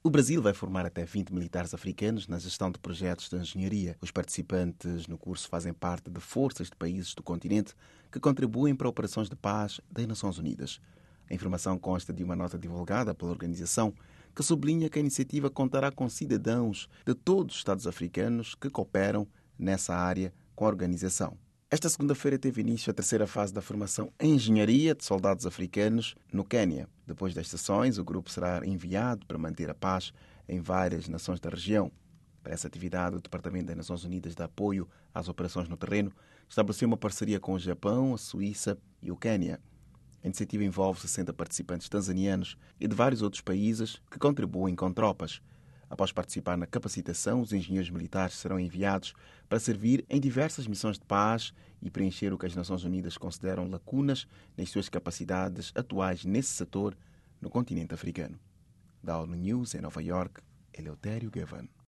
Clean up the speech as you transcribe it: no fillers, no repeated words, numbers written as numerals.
O Brasil vai formar até 20 militares africanos na gestão de projetos de engenharia. Os participantes no curso fazem parte de forças de países do continente que contribuem para operações de paz das Nações Unidas. A informação consta de uma nota divulgada pela organização que sublinha que a iniciativa contará com cidadãos de todos os Estados africanos que cooperam nessa área com a organização. Esta segunda-feira teve início a terceira fase da formação em engenharia de soldados africanos no Quênia. Depois das sessões, o grupo será enviado para manter a paz em várias nações da região. Para essa atividade, o Departamento das Nações Unidas de Apoio às Operações no Terreno estabeleceu uma parceria com o Japão, a Suíça e o Quênia. A iniciativa envolve 60 participantes tanzanianos e de vários outros países que contribuem com tropas. Após participar na capacitação, os engenheiros militares serão enviados para servir em diversas missões de paz e preencher o que as Nações Unidas consideram lacunas nas suas capacidades atuais nesse setor no continente africano. Da ONU News, em Nova York, Eleutério Gavan.